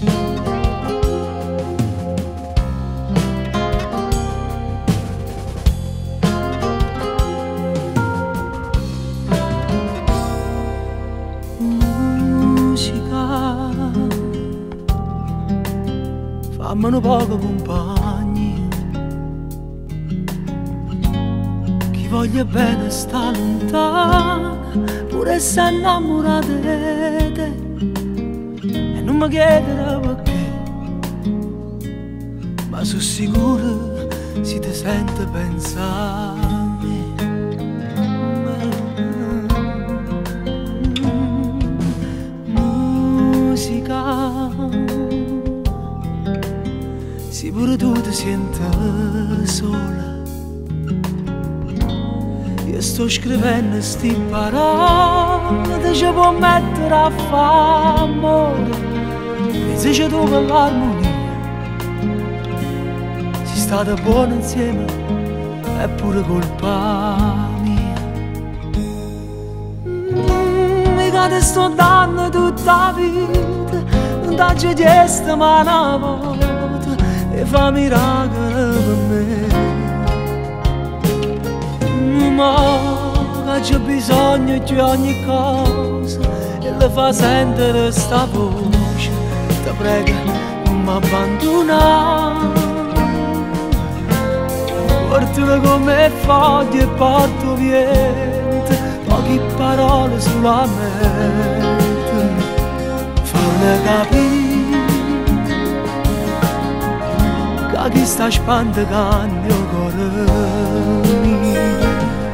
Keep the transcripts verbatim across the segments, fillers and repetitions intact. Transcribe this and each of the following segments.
Fammelo poco compagni, chi voglia bene sta lontano, pure se è innamorato di te, e non mi chiedere perché, ma sono sicuro si ti sente pensare a me. Musica, sì, pure tu ti senti sola. Io sto scrivendo sti parole, ci può mettere a fare amore, e se c'è tu per l'armonia, si state buoni insieme, è pure colpa mia. Mm, mi cade sto danno tutta la vita, non t'ho chiesto mai una volta, e fa miracoli per me. Ma c'è bisogno di ogni cosa e le fa sentire sta voce, ti prego non mi abbandonare. Portalo come foglie e porto vento, poche parole sulla mente, fanno capire che chi sta spandegando il mio cuore mio.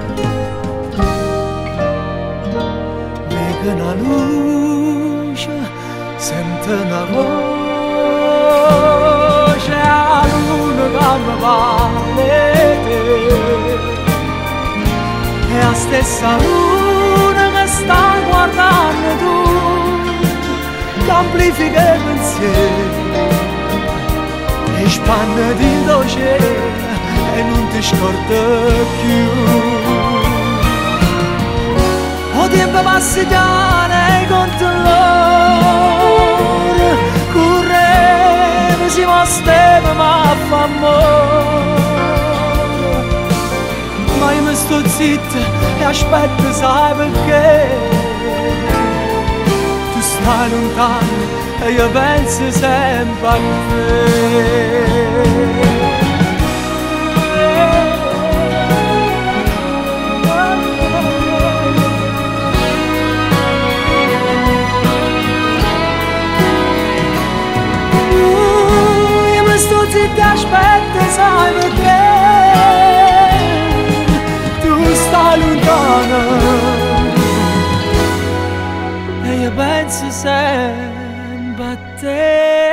Vega una luce, sente una voce, la luna che mi parla te, è la stessa luna che sta guardando tu, che amplifica il pensiero e spanne di dolce e non ti scorda più. O tempo passa già nei conti loro, correva, si mostava ma fa amore. Ma io mi sto zitta e aspetto, sai perché? Tu stai lontano e io penso sempre a te. Ti aspetta, sai perché? Tu stai lontana e io penso sempre a te.